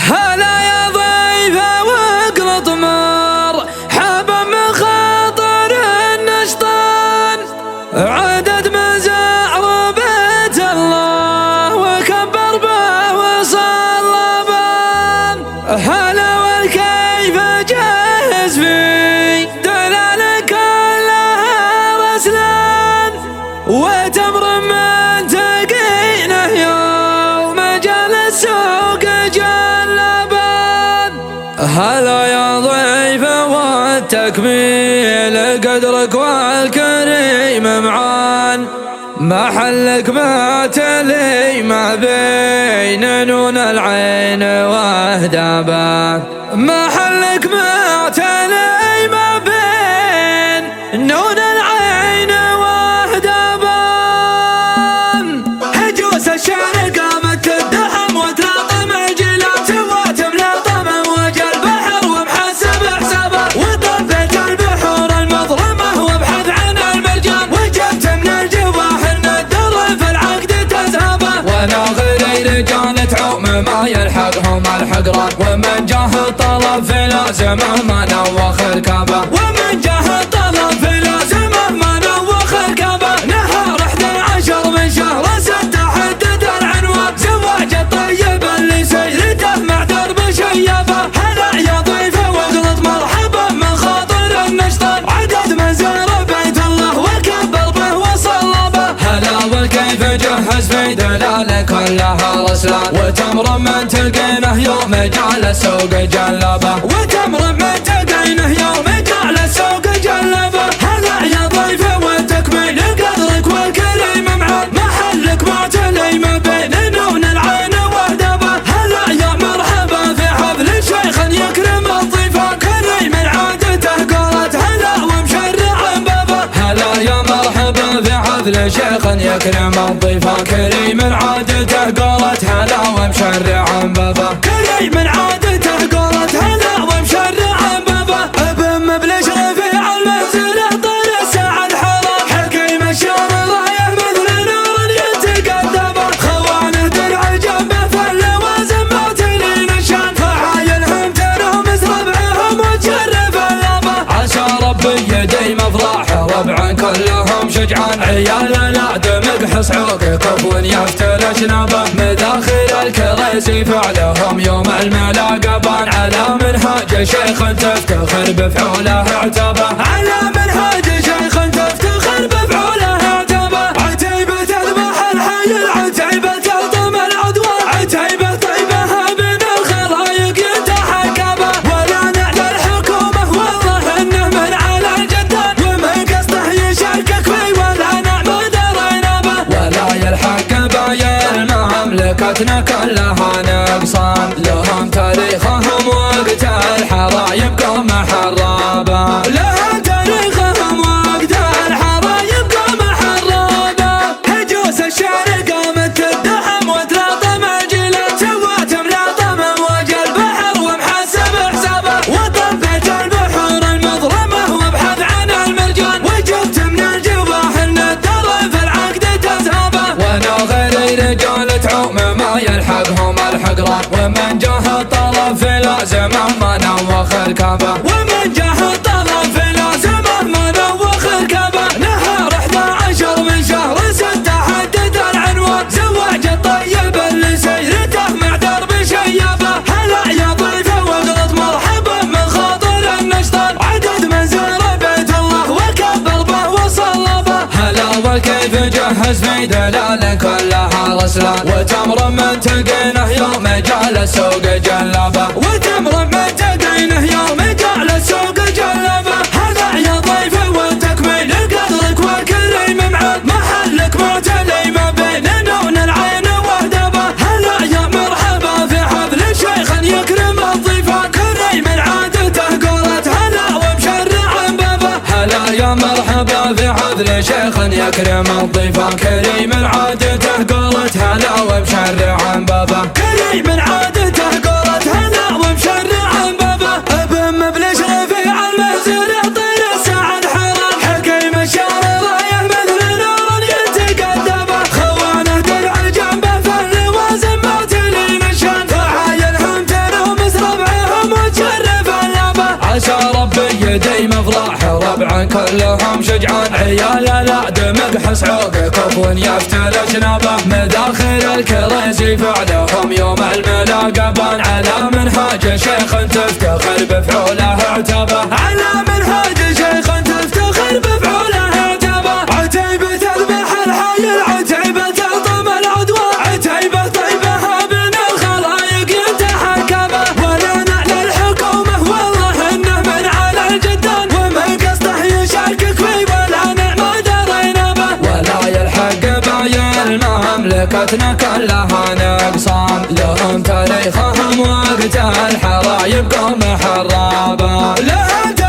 هلا يا ضيفة واقلط مرحبا من خاطر النشطان، عدد مزار بيت الله وكبر به وصلى به. هلا والكيف جهز في دلال كلها رسلان، وتمر من تقينه يوم جال السوق جلبان. هلا يا ضيفة والتكميل قدرك والكريم معان، محلك ما تلي ما بين نون العين واهدابان، محلك ما تلي ما بين نون العين واهدابان. هجوس الشعر قامت تدحم وتلاطم الجلات وتملى طمم وجه البحر ومحسب حسابه، وطفت البحور المظلمه وابحث عن المرجان، وجبت من الجواهر الدر في العقد تذهبه. وانا غيري رجال تعوم ما يلحقهم الحقران، ومن جاه الطلب في لازمه ما نوخ ركابه، ومن جاه الطلب في لازمه ما نوخ ركابه. نهار 11 من شهر 6 حدد العنوان، زواج الطيب اللي سيرته مع درب شيابه. هلا يا ضيفه واغلط مرحبا من خاطر النشطان، عدد منزار بيت الله وكبر به وصلى به. هلا والكيف جهز في دلال كلها رسلان، وتمر من تلقينه يوم جعل السوق جلبه، وتمر من تلقينه يوم جعل السوق جلبه. هلا يا ضيفه والتكميل قدرك والكريم معان، محلك ما تلي ما بين نون العين واهدابه. هلا يا مرحبا في حفل شيخ يكرم الضيفه، كريم عادته قالت هلا ومشرع بابه. هلا يا مرحبا في حفل شيخ يكرم الضيفه، كريم عادته قالت هلا ومشرع بابه، كريم عادته قالت هلا ومشرع بابه. ابن مبلش رفيع المنزل طير الساعة الحرام، حكيم الشام رايه مثل نور يتقدمه، خوانه درع جنبه فاللوازم ما تلين الشان، فعاينهم ترهم ربعهم وتشرف اللابه. عسى ربي يديم افراح ربع كلهم شجعان، عيال لا دمق حصعوق كفو يفتل شنابه، مداخل الكراسي فعلهم يوم الملاقبان، على منهاج شيخ تفتخر بفعوله اعتبه، على منهاج شيخ تفتخر بفعوله اعتبه. عتيبة تذبح الحي العتيبة تهضم العدوان، عتيبة طيبها بين الخلايق يتحكبه، ولا نعلى الحكومة والله انه من على الجدان، ومن قصده يشكك في ولا نعبد رينبه. ولا يلحق قبايل مملكتنا كلها نقصان، لهم تاريخهم وقت الحرايب قوم حرابه، لهم تاريخهم وقت الحرايب قوم حرابه. هجوس الشعر قامت تدحم وتلاطم الجلات وتملى طمم وجه البحر ومحسب حسابه، وطفت البحور المظلمه وابحث عن المرجان، وجبت من الجواهر الدر في العقد تذهبه. وانا غيري رجال تعوم ما يلحقهم الحقران، ومن جاه الطلب في لازمه ما نوخ ركابه، ومن جاه الطلب في لازمه ما نوخ ركابه. نهار 11 من شهر 6 حدد العنوان، زواج الطيب اللي سيرته مع درب شيابه. هلا يا ضيفه واغلط مرحبا من خاطر النشطان، عدد منزار بيت الله وكبر به وصلى به. هلا والكيف جهز في دلال كلها رسلان، وتمر من تلقينه يوم جعل السوق جلبه، وتمر من تلقينه يوم جعل السوق جلبه. هلا يا ضيفه والتكميل قدرك والكريم معان، محلك ما تلي ما بين نون العين واهدابه. هلا يا مرحبا في حفل شيخ يكرم الضيفه، كريم عادته قالت هلا ومشرع بابه. هلا يا مرحبا في حفل شيخ يكرم الضيفه، كريم عادته قالت هلا ومشرع بابه، كريم عادته قالت هلا ومشرع بابه. ابن مبلش رفيع المنزل طير الساعة الحرام، حكيم الشام رايه مثل نور يتقدمه، خوانه درع جنبه فاللوازم ما تلين الشان، فعاينهم ترهم عسى ربي يديم افراح ربع كلهم شجعان عيال الادم حس عوق كفو يفتل شنابه مداخل الكريسي فعلهم يوم الملاقبان على منهاج شيخ تفتخر بفعوله عتبه على منهاج شيخ تفتخر بفعوله عتبه عتيبة تذبح الحي العتيبة تلطم العدوى عتيبة طيبها بين الخلايق يتحكمه ولا نعلى الحكومة والله انه من على الجدان ومن قصده يشاركك في ولا نعم درينا به ولا يلحق باين مملكتنا كلها نقصان لهم تاريخهم وقت الحرايب قوم حرابه